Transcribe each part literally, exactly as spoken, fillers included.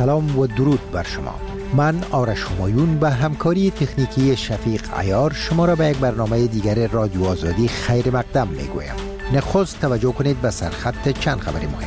سلام و درود بر شما. من آرش همایون به همکاری تکنیکی شفیق عیار شما را به یک برنامه دیگر رادیو آزادی خیر مقدم میگویم. نخست توجه کنید به سرخط چند خبر مهم.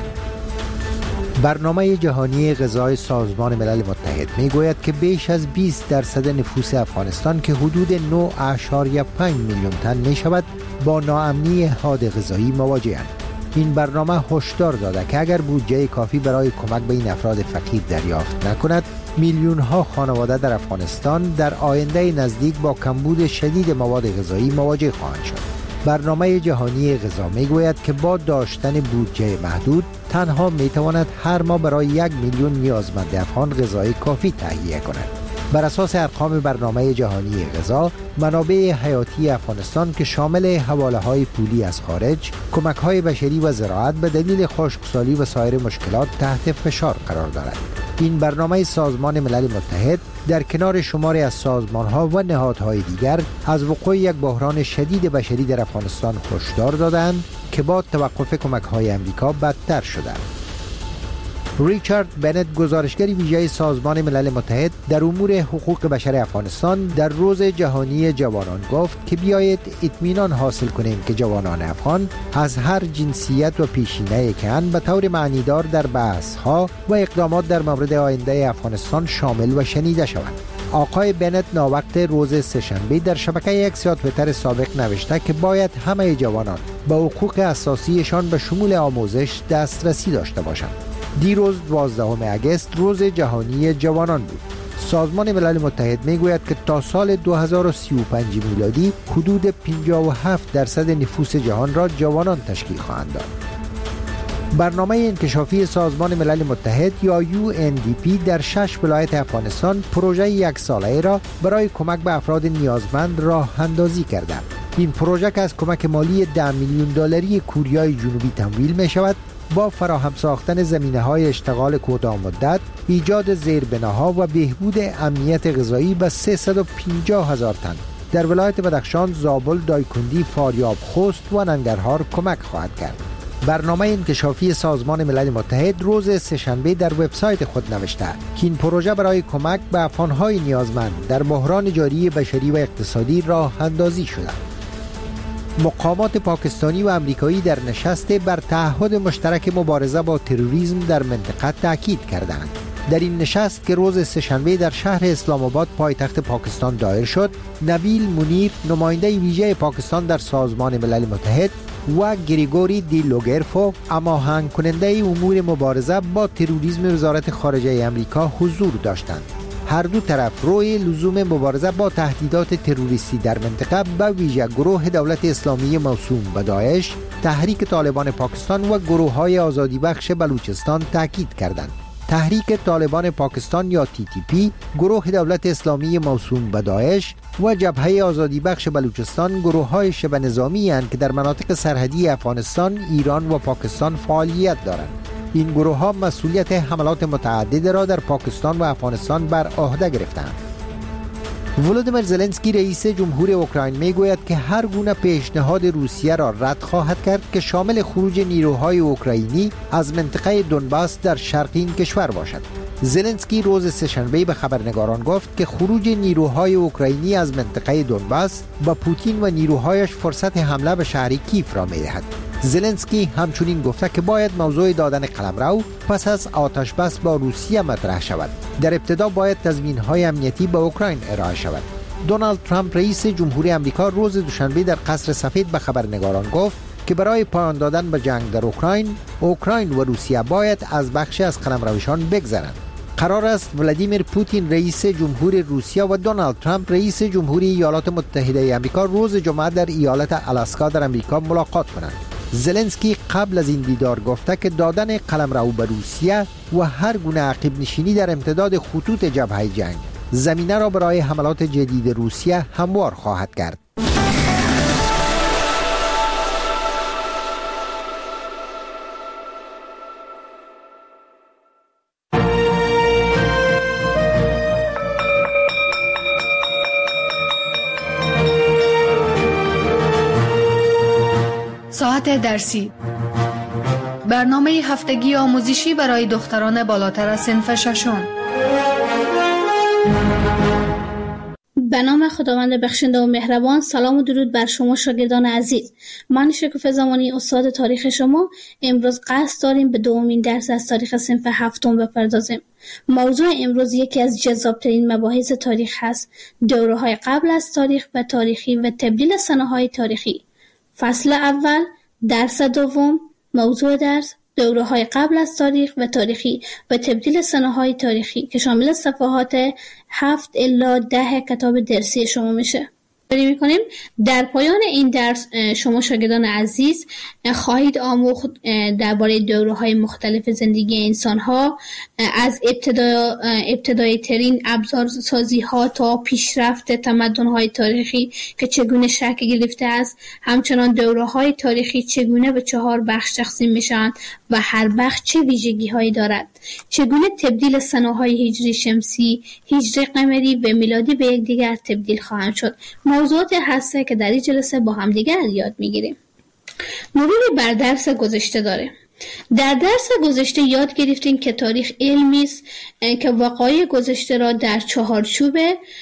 برنامه جهانی غذای سازمان ملل متحد میگوید که بیش از بیست درصد نفوس افغانستان که حدود نه اشاریه پنج میلیون تن می شود با ناامنی حاد غذایی مواجه‌اند. این برنامه هشدار داده که اگر بودجه کافی برای کمک به این افراد فقیر دریافت نکند، میلیون ها خانواده در افغانستان در آینده نزدیک با کمبود شدید مواد غذایی مواجه خواهند شد. برنامه جهانی غذا میگوید که با داشتن بودجه محدود تنها میتواند هر ماه برای یک میلیون نیازمند افغان غذای کافی تهیه کند. بر اساس ارقام برنامه جهانی غذا، منابع حیاتی افغانستان که شامل حواله‌های پولی از خارج، کمک‌های بشری و زراعت به دلیل خشکسالی و سایر مشکلات تحت فشار قرار دارد. این برنامه سازمان ملل متحد در کنار شماری از سازمان‌ها و نهادهای دیگر از وقوع یک بحران شدید بشری در افغانستان هشدار دادند که با توقف کمک‌های آمریکا بدتر شده. ریچارد بنت، گزارشگر ویژه سازمان ملل متحد در امور حقوق بشر افغانستان، در روز جهانی جوانان گفت که بیایید اطمینان حاصل کنیم که جوانان افغان از هر جنسیت و پیشینه کن به طور معنیدار در بحث‌ها و اقدامات در مورد آینده افغانستان شامل و شنیده شوند. آقای بنت ناوقت روز سه‌شنبه در شبکه یک توییتر سابق نوشته که باید همه جوانان به حقوق اساسیشان به شمول آموزش دسترسی داشته باشند. دیروز دوازدهم اگست روز جهانی جوانان بود. سازمان ملل متحد میگوید که تا سال دو هزار و سی و پنج میلادی حدود پنجاه و هفت درصد نفوس جهان را جوانان تشکیل خواهند داد. برنامه انکشافی سازمان ملل متحد یا یو ان دی پی در شش ولایت افغانستان پروژه یک ساله را برای کمک به افراد نیازمند راه اندازی کرده. این پروژه که از کمک مالی ده میلیون دلاری کوریای جنوبی تمویل می شود، با فراهم ساختن زمینه‌های اشتغال کوتاه مدت، ایجاد زیربناها و بهبود امنیت غذایی به سیصد و پنجاه هزار تن در ولایت بدخشان، زابل، دایکندی، فاریاب، خوست و ننگرهار کمک خواهد کرد. برنامه انکشافی سازمان ملل متحد روز سه‌شنبه در وبسایت خود نوشته که این پروژه برای کمک به افغان‌های نیازمند در بحران جاری بشری و اقتصادی راه اندازی شده. مقامات پاکستانی و امریکایی در نشست بر تعهد مشترک مبارزه با تروریسم در منطقه تاکید کردند. در این نشست که روز سه‌شنبه در شهر اسلام آباد پایتخت پاکستان دایر شد، نبیل منیر، نماینده ویژه پاکستان در سازمان ملل متحد، و گریگوری دی لوگرفو، هماهنگ کننده امور مبارزه با تروریسم وزارت خارجه امریکا حضور داشتند. هر دو طرف روی لزوم مبارزه با تهدیدات تروریستی در منطقه به ویژه گروه دولت اسلامی موسوم به داعش، تحریک طالبان پاکستان و گروه‌های آزادی بخش بلوچستان تاکید کردند. تحریک طالبان پاکستان یا تی تی پی، گروه دولت اسلامی موسوم به داعش و جبهه آزادی بخش بلوچستان گروه‌های شبه نظامی اند که در مناطق سرحدی افغانستان، ایران و پاکستان فعالیت دارند. این گروه ها مسئولیت حملات متعدد را در پاکستان و افغانستان بر عهده گرفتند. ولودیمیر زلنسکی رئیس جمهور اوکراین میگوید که هر گونه پیشنهاد روسیه را رد خواهد کرد که شامل خروج نیروهای اوکراینی از منطقه دونباس در شرق این کشور باشد. زلنسکی روز سه‌شنبه به خبرنگاران گفت که خروج نیروهای اوکراینی از منطقه دونباس با پوتین و نیروهایش فرصت حمله به شهر کیف را می‌دهد. زلنسکی همچنین گفته که باید موضوع دادن قلمرو پس از آتش بس با روسیه مطرح شود. در ابتدا باید تضمین‌های امنیتی به اوکراین ارائه شود. دونالد ترامپ رئیس جمهوری آمریکا روز دوشنبه در قصر سفید به خبرنگاران گفت که برای پایان دادن به جنگ در اوکراین، اوکراین و روسیه باید از بخشی از قلمروشان بگذرند. قرار است ولادیمیر پوتین رئیس جمهور روسیه و دونالد ترامپ رئیس جمهوری ایالات متحده آمریکا روز جمعه در ایالت آلاسکا در آمریکا ملاقات کنند. زلنسکی قبل از این دیدار گفته که دادن قلمرو به روسیه و هر گونه عقب نشینی در امتداد خطوط جبهه جنگ زمینه را برای حملات جدید روسیه هموار خواهد کرد. ساعت درسی برنامه هفتگی آموزشی برای دختران بالاتر از صنف ششم. به نام خداوند بخشنده و مهربان. سلام و درود بر شما شاگردان عزیز. من شکوفه زمانی استاد تاریخ شما. امروز قصد داریم به دومین درس از تاریخ صنف هفتم بپردازیم. موضوع امروز یکی از جذابترین مباحث تاریخ هست: دوره‌های قبل از تاریخ و تاریخی و تبدیل سنه‌های تاریخی. فصل اول، درس دوم. موضوع درس: دوره‌های قبل از تاریخ و تاریخی و تبدیل سنه‌های تاریخی که شامل صفحات هفت الی ده کتاب درسی شما میشه. بریم میکنیم. در پایان این درس شما شاگردان عزیز خواهید آموخت درباره دوره‌های مختلف زندگی انسان‌ها، از ابتدا ابتدایی ترین ابزار سازی ها تا پیشرفت تمدن‌های تاریخی که چگونه شکل گرفته است. همچنان دوره‌های تاریخی چگونه به چهار بخش تقسیم میشن و هر بخش چه ویژگی‌هایی دارد، چگونه تبدیل سنه‌های هجری شمسی، هجری قمری و میلادی به یکدیگر تبدیل خواهند شد. موضوعات هسته که در این جلسه با هم دیگر یاد میگیریم. مروری بر درس گذشته داره. در درس گذشته یاد گرفتیم که تاریخ علمی است که وقایع گذشته را در چهارچوب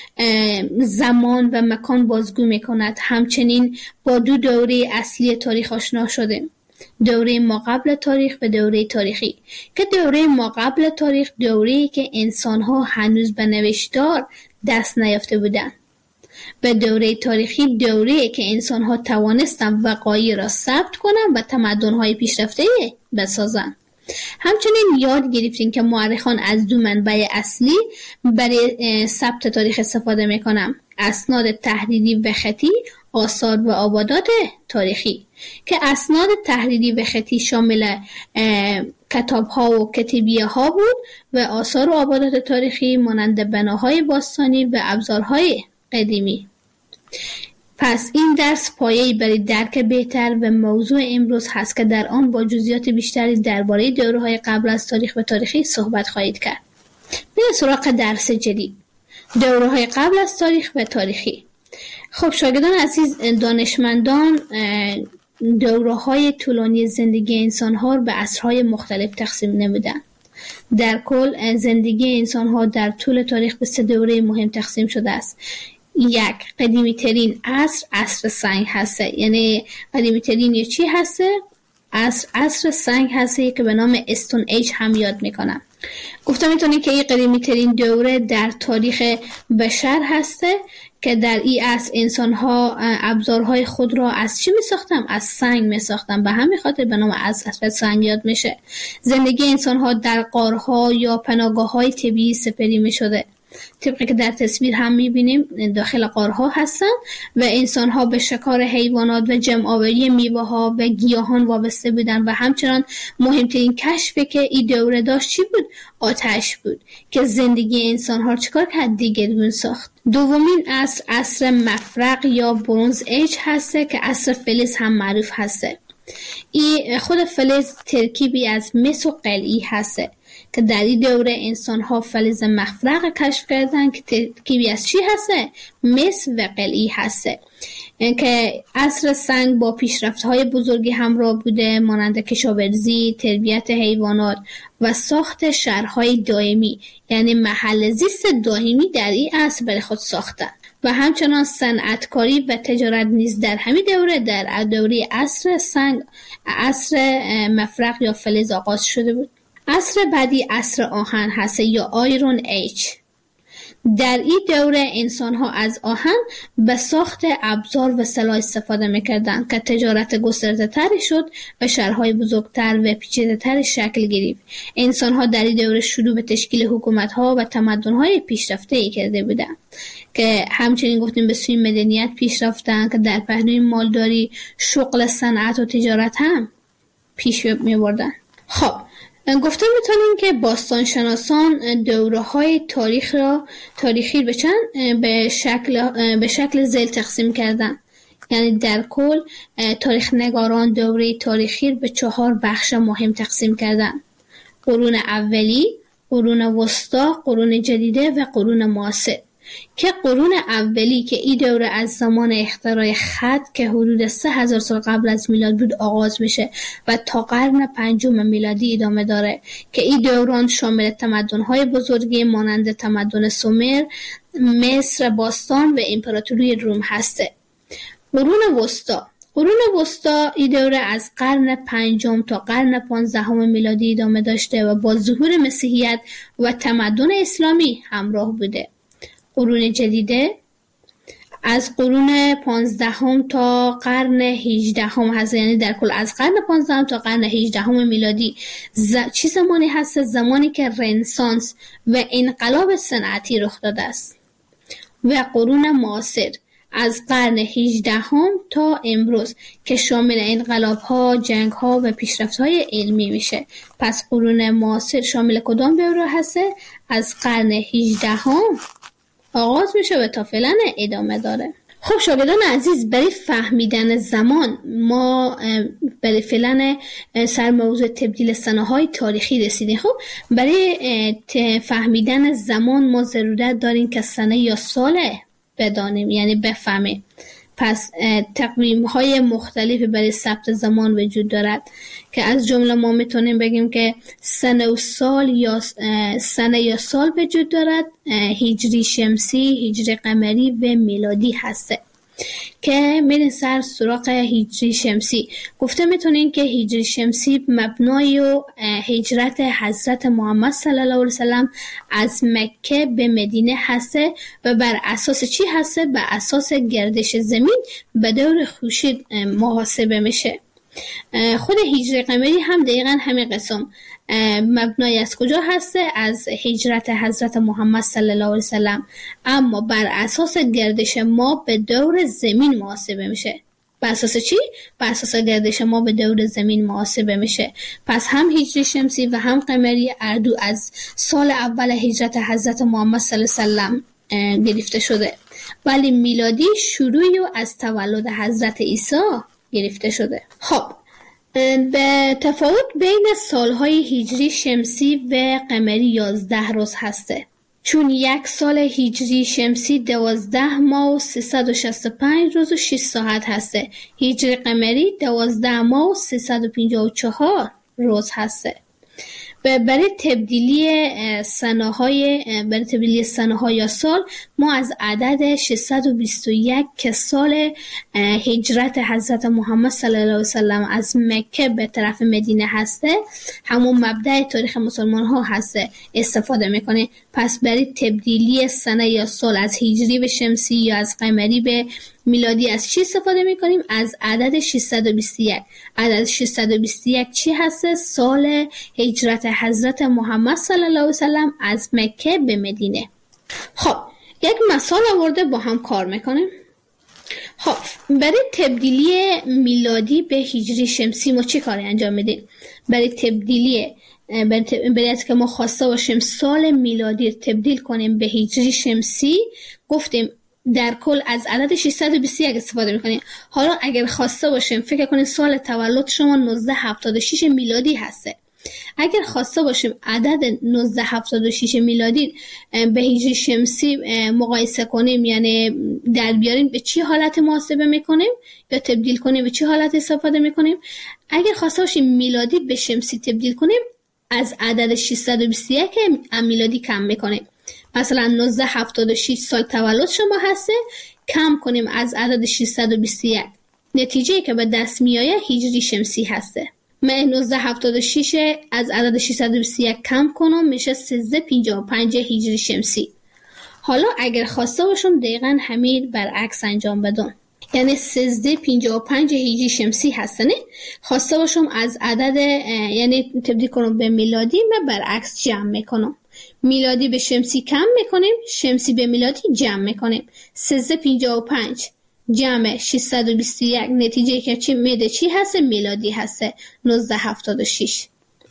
زمان و مکان بازگو میکند. همچنین با دو دوره اصلی تاریخ آشنا شدیم: دوره ما قبل تاریخ و دوره تاریخی. که دوره ما قبل تاریخ دوره‌ای که انسان‌ها هنوز به نوشتار دست نیافته بودند، و دوره تاریخی دوره‌ای که انسان‌ها توانستند وقایع را ثبت کنند و تمدن‌های پیشرفته بسازند. همچنین یاد گرفتیم که مورخان از دو منبع اصلی برای ثبت تاریخ استفاده می‌کنند: اسناد تحریری و خطی، آثار و آبادات تاریخی. که اسناد تحریری و خطی شامل کتاب‌ها و کتیبیه‌ها بود و آثار و آبادات تاریخی مانند بناهای باستانی و ابزارهای قدیمی. پس این درس پایه‌ای برای درک بهتر و موضوع امروز هست که در آن با جزئیات بیشتری درباره دوره‌های قبل از تاریخ و تاریخی صحبت خواهید کرد. بریم سراغ درس جدید: دوره‌های قبل از تاریخ و تاریخی. خب شاگردان عزیز، دانشمندان دوره‌های طولانی زندگی انسان‌ها به عصرهای مختلف تقسیم نمودند. در کل زندگی انسان‌ها در طول تاریخ به سه دوره مهم تقسیم شده است. یک، قدیمی ترین عصر عصر سنگ هسته. یعنی قدیمی ترین چی هسته؟ عصر عصر سنگ هسته که به نام استون ایج هم یاد میکنم. گفتم میتونی که این قدیمی ترین دوره در تاریخ بشر هسته که در این عصر انسان ها ابزارهای خود را از چی می ساختن؟ از سنگ می ساختن. به همین خاطر به نام عصر سنگ یاد میشه. زندگی انسان ها در غارها یا پناهگاه های طبیعی سپری می شده. طبقی که در تصویر هم میبینیم داخل غارها هستن و انسان ها به شکار حیوانات و جمع آوری میوه ها و گیاهان وابسته بودن. و همچنان مهمترین کشفی که این دوره داشت چی بود؟ آتش بود که زندگی انسان ها چیکار کرد؟ دیگرگون ساخت. دومین عصر عصر مفرق یا برونز ایج هسته که عصر فلز هم معروف هسته. این خود فلز ترکیبی از مس و قلعی هسته که در این دوره انسان ها فلز مفرق کشف کردن که ترکیبی از چی هسته؟ مس و قلعی هسته. که عصر سنگ با پیشرفت های بزرگی همراه بوده، مانند کشاورزی، تربیت حیوانات و ساخت شهرهای دائمی، یعنی محل زیست دائمی در این عصر برای خود ساختن. و همچنان صنعتکاری و تجارت نیز در همین دوره در دوره عصر سنگ عصر مفرق یا فلز آغاز شده بود. عصر بعدی عصر آهن هست یا آیرون ایج. در این دوره انسان ها از آهن به ساخت ابزار و سلاح استفاده میکردند که تجارت گسترده تری شد و شهرهای بزرگتر و پیچیده تر شکل گرفت. انسان ها در این دوره شروع به تشکیل حکومت ها و تمدن های پیشرفته ای کرده بودند که همچنین گفتیم به سوی مدنیت پیش رفتند که در پهلوی مالداری، شغل، صنعت و تجارت هم پیش می بردند. خب گفتم میتونیم که باستانشناسان دوره‌های تاریخ را تاریخی به چند به شکل به شکل ذیل تقسیم کردن. یعنی در کل تاریخ نگاران دوره تاریخی به چهار بخش مهم تقسیم کردن: قرون اولی، قرون وسطا، قرون جدیده و قرون معاصر. که قرون اولی که این دوره از زمان اختراع خط که حدود سه هزار سال قبل از میلاد بود آغاز میشه و تا قرن پنجم میلادی ادامه داره که این دوران شامل تمدن‌های بزرگی مانند تمدن سومر، مصر باستان و امپراتوری روم هسته. قرون وسطا قرون وسطا این دوره از قرن پنجم تا قرن پانزدهم میلادی ادامه داشته و با ظهور مسیحیت و تمدن اسلامی همراه بوده. قرون جدیده از قرون پانزدهم تا قرن هجدهم هست، یعنی در کل از قرن پانزدهم تا قرن هجدهم میلادی ز... چی زمانی هست؟ زمانی که رنسانس و انقلاب صنعتی رخ داده است. و قرون معاصر از قرن هجدهم تا امروز که شامل انقلاب‌ها، جنگ‌ها و پیشرفت‌های علمی میشه. پس قرون معاصر شامل کدام دوره هست؟ از قرن هجدهم آغاز میشه و تا فعلا ادامه داره. خب شاگردان عزیز، برای فهمیدن زمان ما برای فعلا سر موضوع تبدیل سنه‌های تاریخی رسیدیم. خب برای فهمیدن زمان ما ضرورت داریم که سنه یا سال بدانیم، یعنی بفهمیم. پس تقویم های مختلفی برای ثبت زمان وجود دارد که از جمله ما میتونیم بگیم که سنه و سال یا سنه یا سال وجود دارد، هجری شمسی، هجری قمری و میلادی هسته. که میرین سر سراغ هجری شمسی. گفته میتونین که هجری شمسی مبنای و هجرت حضرت محمد صلی الله علیه وسلم از مکه به مدینه هسته و بر اساس چی هسته؟ بر اساس گردش زمین به دور خورشید محاسبه میشه. خود هجری قمری هم دقیقا همین قسم مبنای از کجا هسته؟ از هجرت حضرت محمد صلی الله علیه وسلم، اما بر اساس گردش ما به دور زمین محاسبه میشه. بر اساس چی؟ بر اساس گردش ما به دور زمین محاسبه میشه. پس هم هجری شمسی و هم قمری اردو از سال اول هجرت حضرت محمد صلی الله علیه وسلم گرفته شده، ولی میلادی شروعی و از تولد حضرت عیسی گرفته شده. خب به تفاوت بین سالهای هجری شمسی و قمری یازده روز هسته، چون یک سال هجری شمسی دوازده ماه و سیصد و شصت و پنج روز و شش ساعت هسته. هجری قمری دوازده ماه و سیصد و پنجاه و چهار روز هسته. برای تبدیلی سنه های برای تبدیلی سنه ها یا سال ما از عدد ششصد و بیست و یک که سال هجرت حضرت محمد صلی الله علیه وسلم از مکه به طرف مدینه هسته، همون مبدأ تاریخ مسلمان ها هسته، استفاده میکنه. پس برای تبدیلی سنه یا سال از هجری به شمسی یا از قمری به میلادی از چی استفاده میکنیم؟ از عدد ششصد و بیست و یک. عدد ششصد و بیست و یک چی هست؟ سال هجرت حضرت محمد صلی الله علیه وسلم از مکه به مدینه. خب یک مثال آورده با هم کار میکنیم. خب برای تبدیلی میلادی به هجری شمسی ما چی کاری انجام میدیم؟ برای تبدیلی برای از که ما خواسته باشیم سال میلادی تبدیل کنیم به هجری شمسی، گفتیم در کل از عدد ششصد و بیست و یک استفاده میکنیم. حالا اگر خواسته باشیم فکر کنیم سال تولد شما نوزده هفتاد و شش میلادی هسته، اگر خواسته باشیم عدد نوزده هفتاد و شش میلادی به هجری شمسی مقایسه کنیم، یعنی در بیاریم، به چی حالت محاسبه میکنیم یا تبدیل کنیم به چی حالت استفاده میکنیم؟ اگر خواسته باشیم میلادی به شمسی تبدیل کنیم از عدد ششصد و بیست و یک میلادی کم میکنیم. مثلا نوزده هفتاد و شش سال تولد شما هسته، کم کنیم از عدد ششصد و بیست و یک، نتیجه که به دست میآید هجری شمسی هسته. من نوزده هفتاد و شش از عدد ششصد و بیست و یک کم کنم میشه سیزده پنجاه و پنج هجری شمسی. حالا اگر خواسته باشم دقیقاً همین برعکس انجام بدم، یعنی سیزده پنجاه و پنج هجری شمسی هستنه، خواسته باشم از عدد یعنی تبدیل کنم به میلادی، من برعکس جمع میکنم. میلادی به شمسی کم میکنیم، شمسی به میلادی جمع میکنیم. سیزده پنجاه و پنج جمع ششصد و بیست و یک، نتیجه که چی میده؟ چی هسته؟ میلادی هسته، نوزده هفتاد و شش.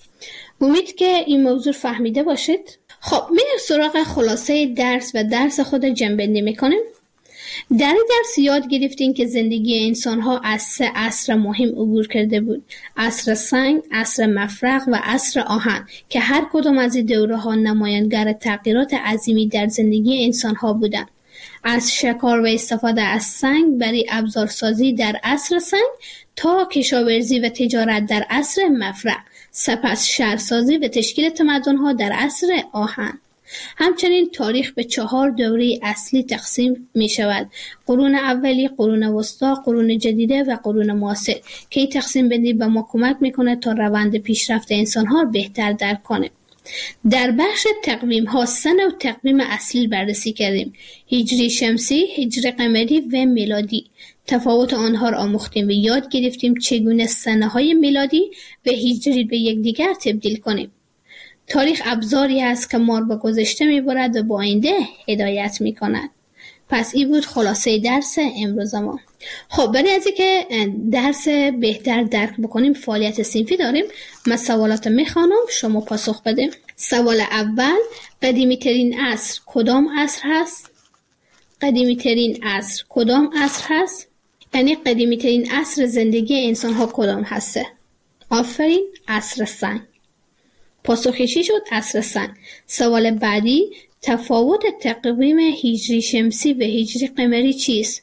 امید که این موضوع فهمیده باشید. خب میریم سراغ خلاصه درس و درس خود جنبندی میکنیم. در این درس یاد گرفتیم که زندگی انسان‌ها از سه عصر مهم عبور کرده بود: عصر سنگ، عصر مفرق و عصر آهن که هر کدام از این دوره‌ها نمایانگر تغییرات عظیمی در زندگی انسان‌ها بودند. از شکار و استفاده از سنگ برای ابزارسازی در عصر سنگ تا کشاورزی و تجارت در عصر مفرق، سپس شهرسازی و تشکیل تمدن‌ها در عصر آهن. همچنین تاریخ به چهار دوره اصلی تقسیم می شود: قرون اولی، قرون وسطی، قرون جدیده و قرون معاصر که این تقسیم بندی به ما کمک میکنه تا روند پیشرفت انسان ها بهتر درک کنیم. در بخش تقویم ها سه نوع تقویم اصلی بررسی کردیم: هجری شمسی، هجری قمری و میلادی. تفاوت آنها را آموختیم و یاد گرفتیم چگونه سنه های میلادی و هجری به یکدیگر تبدیل کنیم. تاریخ ابزاری است که ما را به گذشته میبرد و به آینده هدایت میکند. پس این بود خلاصه درس امروز ما. خب برای از اینکه درس بهتر درک بکنیم فعالیت صنفی داریم. من سوالات میخوانم، شما پاسخ بده. سوال اول: قدیمی ترین عصر کدام عصر هست؟ قدیمی ترین عصر کدام عصر هست؟ یعنی قدیمی ترین عصر زندگی انسان ها کدام هسته؟ آفرین، عصر سنگ. پاسخی چی شد؟ عصر سنگ. سوال بعدی: تفاوت تقویم هجری شمسی و هجری قمری چیست؟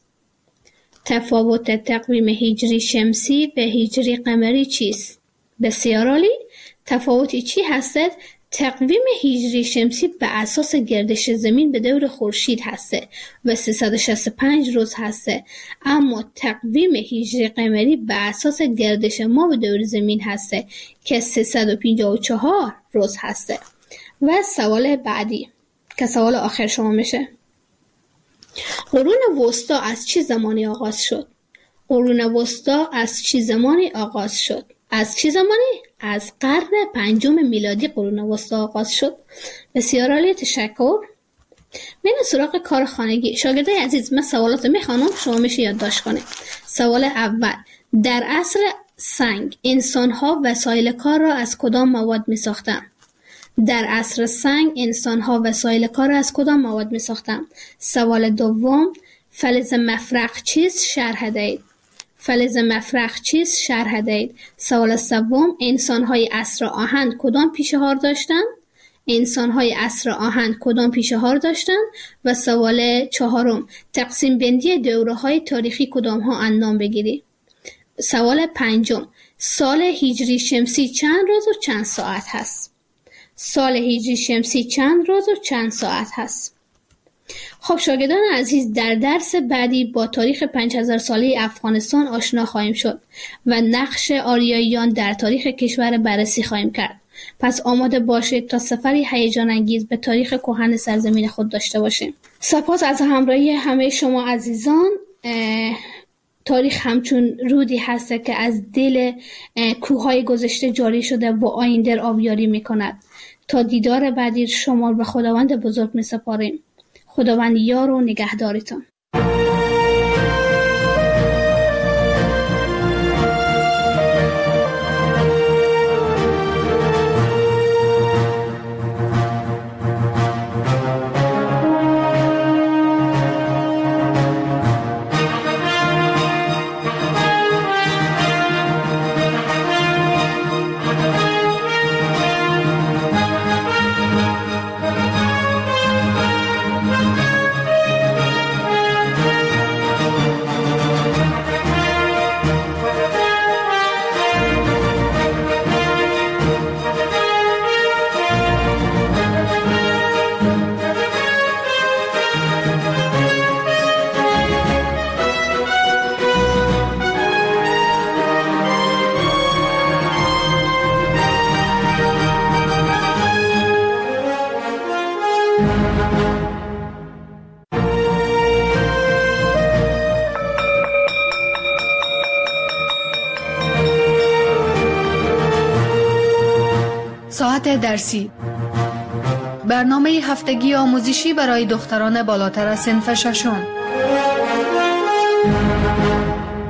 تفاوت تقویم هجری شمسی و هجری قمری چیست؟ بسیار عالی. تفاوتی چی هستد؟ تقویم هجری شمسی به اساس گردش زمین به دور خورشید هسته و سیصد و شصت و پنج روز هسته، اما تقویم هجری قمری به اساس گردش ما به دور زمین هسته که سیصد و پنجاه و چهار روز هسته. و سوال بعدی که سوال آخر شما میشه: قرون وسطی از چه زمانی آغاز شد؟ قرون وسطی از چه زمانی آغاز شد؟ از چه زمانی؟ از قرن پنجم میلادی قرون وسطی آغاز شد. بسیار عالی، تشکر. من سراغ کار خانگی. شاگردای عزیز، من سوالات میخوانم، شما میشه یادداشت کنید. سوال اول: در عصر سنگ انسان‌ها وسایل کار را از کدام مواد می‌ساختند؟ در عصر سنگ انسان‌ها وسایل کار را از کدام مواد می‌ساختند؟ سوال دوم: فلز مفرق چیست؟ شرح دهید. فلز مفرق چیست؟ شرح دهید. سوال سوم: انسان‌های عصر آهن کدام پیشه‌ها داشتند؟ انسان‌های عصر آهن کدام پیشه‌ها داشتند؟ و سوال چهارم: تقسیم بندی دوره‌های تاریخی کدام‌ها اندام بگیرید. سوال پنجم: سال هجری شمسی چند روز و چند ساعت هست؟ سال هجری شمسی چند روز و چند ساعت هست؟ خب شاگردان عزیز، در درس بعدی با تاریخ پنج هزار ساله افغانستان آشنا خواهیم شد و نقش آریاییان در تاریخ کشور بررسی خواهیم کرد. پس آماده باشید تا سفری هیجان انگیز به تاریخ کهن سرزمین خود داشته باشیم. سپاس از همراهی همه شما عزیزان. تاریخ همچون رودی هست که از دل کوههای گذشته جاری شده و آینده را آبیاری میکند. تا دیدار بعدی شما به خداوند بزرگ می سپاریم. خداوند یار و نگهدارتان. ساعت درسی، برنامه هفتگی آموزشی برای دختران بالاتر از صنف ششم.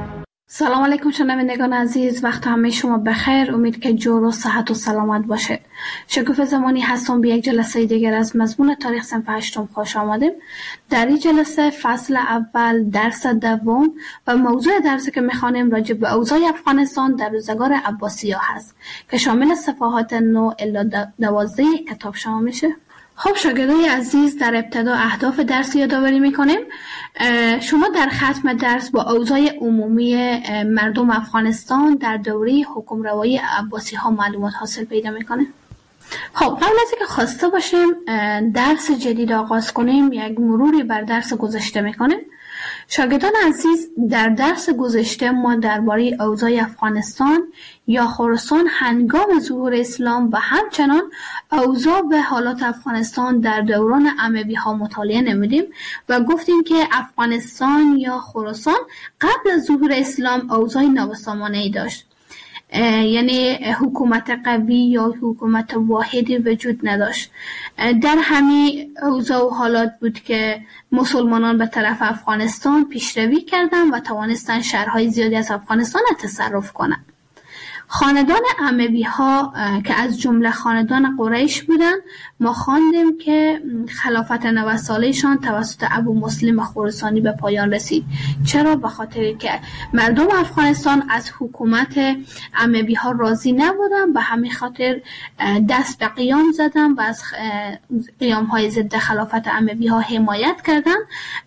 سلام علیکم شنوندگان عزیز، وقت همه شما بخیر. امید که جور و صحت و سلامت باشید. شکوفه زمانی هستم به یک جلسه دیگر از مضمون تاریخ صنف هشتم خوش آمدیم. در این جلسه فصل اول درس دوم و موضوع درسی که میخوانیم راجع به اوضاع افغانستان در روزگار عباسی‌ها هست که شامل صفحات نه الی دوازده کتاب شما میشه. خب شاگردای عزیز، در ابتدا اهداف درس یادآوری میکنیم. شما در ختم درس با اوضاع عمومی مردم افغانستان در دوره حکمروایی عباسی ها معلومات حاصل پیدا میکنه. خب قبل از اینکه خواسته باشیم درس جدید آغاز کنیم، یک مروری بر درس گذشته میکنیم. شاگردان عزیز، در درس گذشته ما درباره اوضاع افغانستان یا خراسان هنگام ظهور اسلام و همچنان اوضاع و حالات افغانستان در دوران اموی ها مطالعه نمودیم و گفتیم که افغانستان یا خراسان قبل از ظهور اسلام اوضاع نابسامانه‌ای داشت، یعنی حکومت قوی یا حکومت واحدی وجود نداشت. در همین اوضاع و حالات بود که مسلمانان به طرف افغانستان پیشروی کردند و توانستند شهرهای زیادی از افغانستان تصرف کنند. خاندان اموی ها که از جمله خاندان قریش بودند، ما خواندیم که خلافت نود سالهشان توسط ابو مسلم خراسانی به پایان رسید. چرا؟ به خاطر که مردم افغانستان از حکومت اموی ها راضی نبودند، به همین خاطر دست به قیام زدند و از قیام های ضد خلافت اموی ها حمایت کردند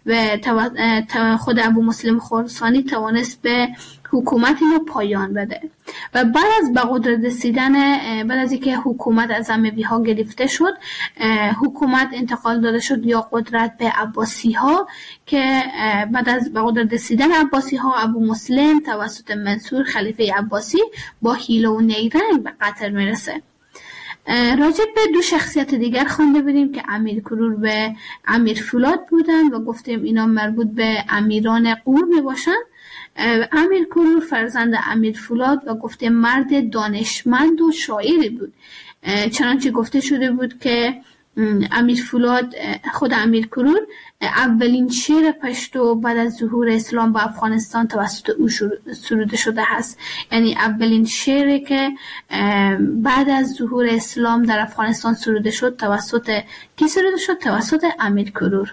و خود ابو مسلم خراسانی توانست به حکومت اینو پایان بده و بعد از به قدرت رسیدن، بعد از اینکه حکومت از اموی ها گرفته شد، حکومت انتقال داده شد یا قدرت به عباسی ها که بعد از به قدرت رسیدن عباسی ها ابو مسلم توسط منصور خلیفه عباسی با حیله و نیرنگ به قتل میرسه. راجع به دو شخصیت دیگر خوانده بودیم که امیر کرور و امیر فولاد بودن و گفتیم اینا مربوط به امیران غور می باشن. امیر کرور فرزند امیر فولاد و گفته مرد دانشمند و شاعری بود، چنانچه گفته شده بود که امیر فولاد، خود امیر کرور، اولین شعر پشتو بعد از ظهور اسلام به افغانستان توسط او سروده شده هست. یعنی اولین شعری که بعد از ظهور اسلام در افغانستان سروده شد توسط کی سروده شد؟ توسط امیر کرور.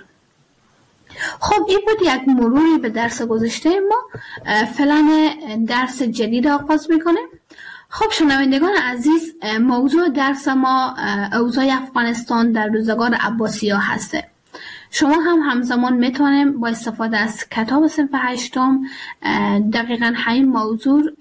خب این بود یک مروری به درس گذشته ما. فعلا درس جدید آغاز میکنیم. خب شنوندگان عزیز، موضوع درس ما اوضاع افغانستان در روزگار عباسی‌ها هسته. شما هم همزمان میتونیم با استفاده از کتاب صنف هشتم دقیقاً همین موضوع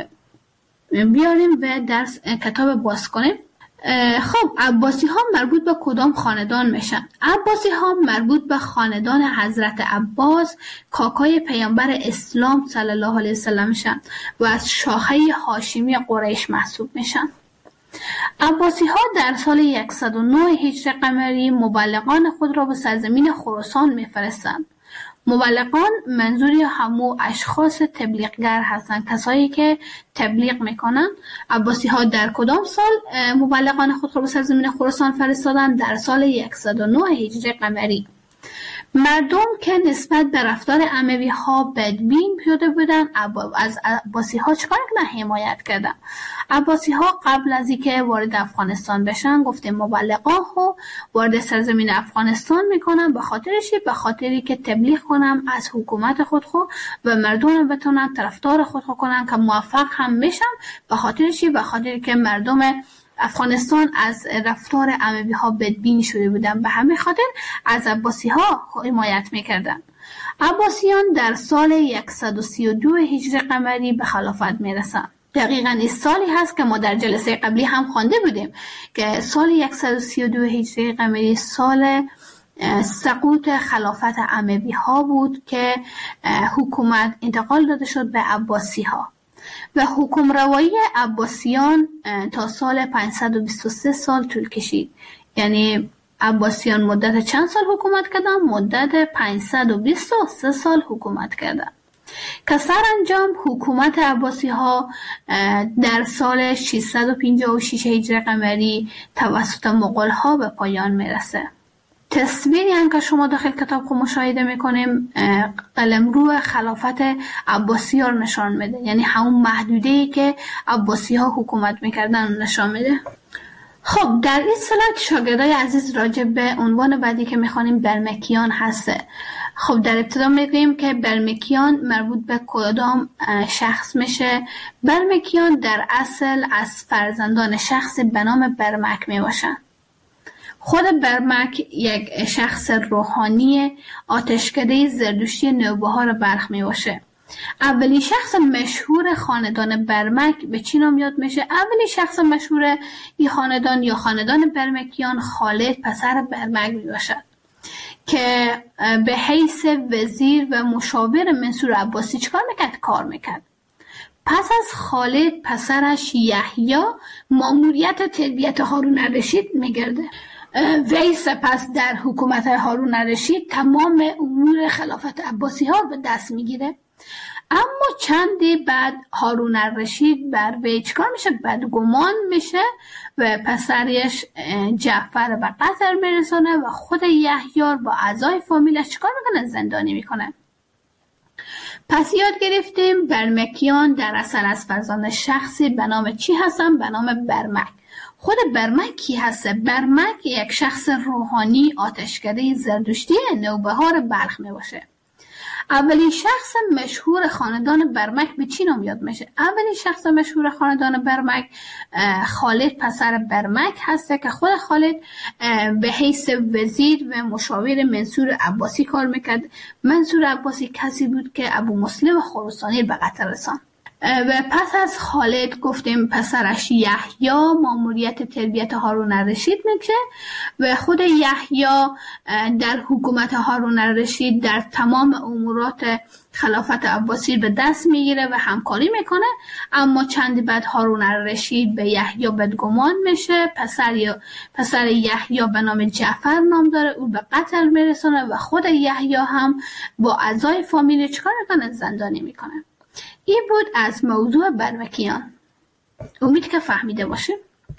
بیاریم و درس کتاب باز کنیم. خب عباسی ها مربوط به کدام خاندان میشن؟ عباسی ها مربوط به خاندان حضرت عباس، کاکای پیامبر اسلام صلی الله علیه وسلم میشن و از شاخه هاشمی قریش محسوب میشن. عباسی ها در سال صد و نه هجری قمری مبلغان خود را به سرزمین خراسان میفرستند. مبلغان منظوری همو اشخاص تبلیغگر هستند، کسایی که تبلیغ میکنن. عباسی ها در کدام سال مبلغان خود را به سرزمین خراسان فرستادند؟ در سال صد و نه هجری قمری. مردم که نسبت به رفتار اموی ها بدبین پیاده بودن، از عباسی ها چکار کردن؟ حمایت کردن. عباسی ها قبل از اینکه وارد افغانستان بشن، گفتیم مبلغان ها وارد سرزمین افغانستان میکنن به خاطرشی به خاطری که تبلیغ کنن از حکومت خود خود و مردم بتونن طرفدار خود خود کنن که موفق هم میشن، به خاطرشی به خاطری که مردم افغانستان از رفتار اموی ها بدبین شده بودن، به همین خاطر از عباسی ها حمایت میکردن. عباسیان در سال صد و سی و دو هجری قمری به خلافت میرسن. دقیقاً این سالی هست که ما در جلسه قبلی هم خوانده بودیم که سال صد و سی و دو هجری قمری سال سقوط خلافت اموی ها بود که حکومت انتقال داده شد به عباسی ها و حکمروایی عباسیان تا سال پانصد و بیست و سه سال طول کشید. یعنی عباسیان مدت چند سال حکومت کردن؟ مدت پانصد و بیست و سه سال حکومت کردن که سرانجام حکومت عباسی ها در سال ششصد و پنجاه و شش هجری قمری توسط مغول ها به پایان میرسه. تصویری هم که شما داخل کتاب خود مشاهده میکنیم قلمرو خلافت عباسی ها رو نشان میده، یعنی همون محدوده‌ای که عباسی ها حکومت میکردن نشان میده. خب در این سلاید شاگردای عزیز راجع به عنوان بعدی که میخوانیم برمکیان هسته. خب در ابتدا میگیم که برمکیان مربوط به کدام شخص میشه؟ برمکیان در اصل از فرزندان شخص به نام برمک میباشن. خود برمک یک شخص روحانی آتشکده زردشتی نوبهار بلخ میباشه. اولی شخص مشهور خاندان برمک به چی نام یاد میشه؟ اولی شخص مشهور این خاندان یا خاندان برمکیان خالد پسر برمک میباشد که به حیث وزیر و مشاور منصور عباسی چکار میکرد؟ کار میکرد. پس از خالد پسرش یحیی ماموریت تربیت هارون الرشید میگرده. وی سپس در حکومت هارون الرشید تمام امور خلافت عباسی ها به دست میگیره. اما چندی بعد هارون الرشید بر وی چکار میشه؟ بدگمان میشه و پسرش جعفر به قتل میرسونه و خود یحیی با اعضای فامیلش چکار میکنه؟ زندانی میکنه. پس یاد گرفتیم برمکیان در اصل از فرزند شخصی به نام چی هستن؟ به نام برمک. خود برمک کی هسته؟ برمک یک شخص روحانی آتشکده زردشتی نوبهار بلخ می باشه. اولین شخص مشهور خاندان برمک به چی نام یاد میشه؟ اولین شخص مشهور خاندان برمک خالد پسر برمک هسته که خود خالد به حیث وزیر و مشاور منصور عباسی کار میکرد. منصور عباسی کسی بود که ابو مسلم خراسانی به قتل رساند. و پس از خالد گفتیم پسرش یحیی ماموریت تربیت هارون الرشید میشه و خود یحیی در حکومت هارون الرشید در تمام امورات خلافت عباسی به دست میگیره و همکاری میکنه. اما چندی بعد هارون الرشید به یحیی بدگمان میشه. پسر یا پسر یحیی به نام جعفر نام داره، او به قتل میرسونه و خود یحیی هم با اعضای فامیل چیکار میکنه؟ زندانی میکنه. این بود از موضوع برمکیان. امید که فهمیده باشیم.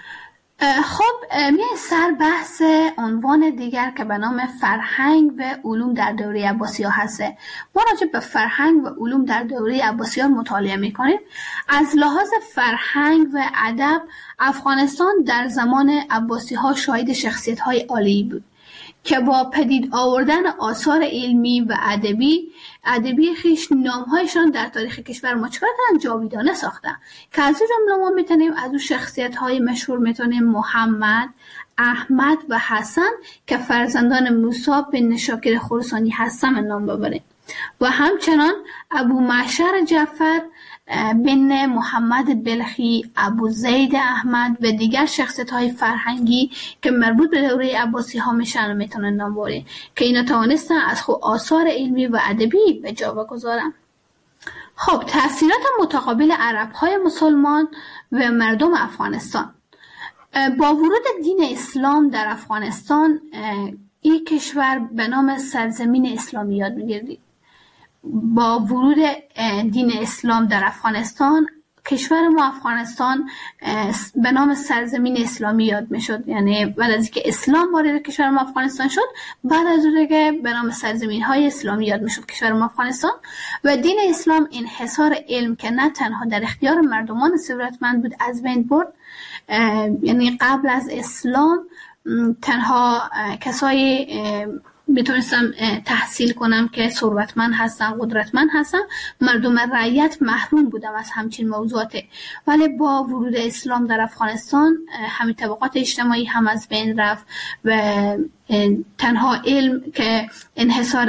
خب میای سر بحث عنوان دیگر که به نام فرهنگ و علوم در دوره عباسی‌ها هسته. ما راجع به فرهنگ و علوم در دوره عباسی‌ها مطالعه میکنیم. از لحاظ فرهنگ و ادب افغانستان در زمان عباسی‌ها شاهد شخصیت‌های عالی بود که با پدید آوردن آثار علمی و ادبی ادبی خیش نامهایشان در تاریخ کشور ما چکار کردن؟ جاویدانه ساختن. که از اون جمله ما میتونیم از اون شخصیت‌های مشهور میتونیم محمد، احمد و حسن که فرزندان موسی بن نشاکر خراسانی هستن نام ببریم و همچنان ابو معشر جعفر بن محمد بلخی، ابو زید احمد و دیگر شخصیت‌های فرهنگی که مربوط به دوره عباسی ها میشن میتونن نام بریم که اینا توانستن از خود آثار علمی و ادبی به جا بگذارن. خب تأثیرات متقابل عرب‌های مسلمان و مردم افغانستان. با ورود دین اسلام در افغانستان این کشور به نام سرزمین اسلامی یاد می‌گردید. با ورود دین اسلام در افغانستان کشور ما افغانستان به نام سرزمین اسلامی یاد میشد. یعنی بعد از اینکه اسلام وارد کشور ما افغانستان شد، بعد از اون که به نام سرزمین های اسلامی یاد میشد کشور ما افغانستان. و دین اسلام انحصار علم که نه تنها در اختیار مردمان ثروتمند بود از بین برد. یعنی قبل از اسلام تنها کسای میتونستم تحصیل کنم که ثروتمند هستن، قدرتمند هستن، مردم رعیت محروم بودم از همچین موضوعات. ولی با ورود اسلام در افغانستان همین طبقات اجتماعی هم از بین رفت و تنها علم که انحصار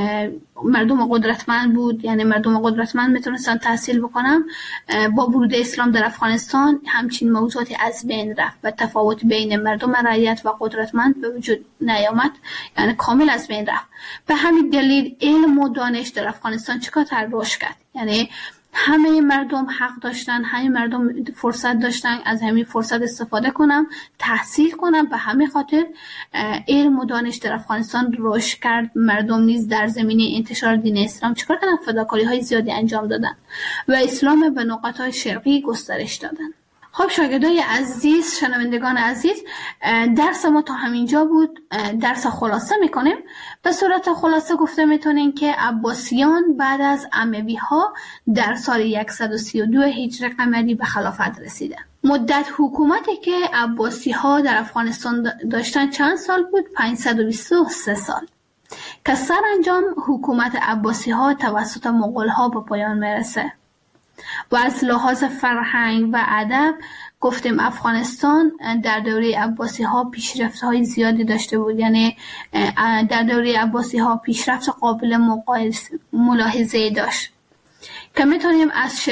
مردم قدرتمند بود، یعنی مردم قدرتمند میتونستن تحصیل بکنم، با ورود اسلام در افغانستان همچین موضوعاتی از بین رفت و تفاوت بین مردم رعیت و قدرتمند به وجود نیامد، یعنی کامل از بین رفت. به همین دلیل علم و دانش در افغانستان چقدر رشد کرد. یعنی همه مردم حق داشتن، همه مردم فرصت داشتن از همین فرصت استفاده کنم، تحصیل کنم. به همین خاطر علم و دانش در افغانستان رشد کرد. مردم نیز در زمینه انتشار دین اسلام چیکار کردن؟ فداکاری های زیادی انجام دادن و اسلام به نقاط های شرقی گسترش دادن. خب شاگردای عزیز، شنوندگان عزیز، درس ما تا همینجا بود. درس خلاصه میکنیم. به صورت خلاصه گفته میتونیم که عباسیان بعد از اموی ها در سال صد و سی و دو هجری قمری به خلافت رسیدن. مدت حکومتی که عباسی ها در افغانستان داشتن چند سال بود؟ پانصد و بیست و سه سال. که سرانجام حکومت عباسی ها توسط مغول ها به پایان میرسه. و از لحاظ فرهنگ و ادب گفتیم افغانستان در دوره عباسی ها پیشرفت های زیادی داشته بود. یعنی در دوره عباسی ها پیشرفت قابل ملاحظه داشت که میتونیم از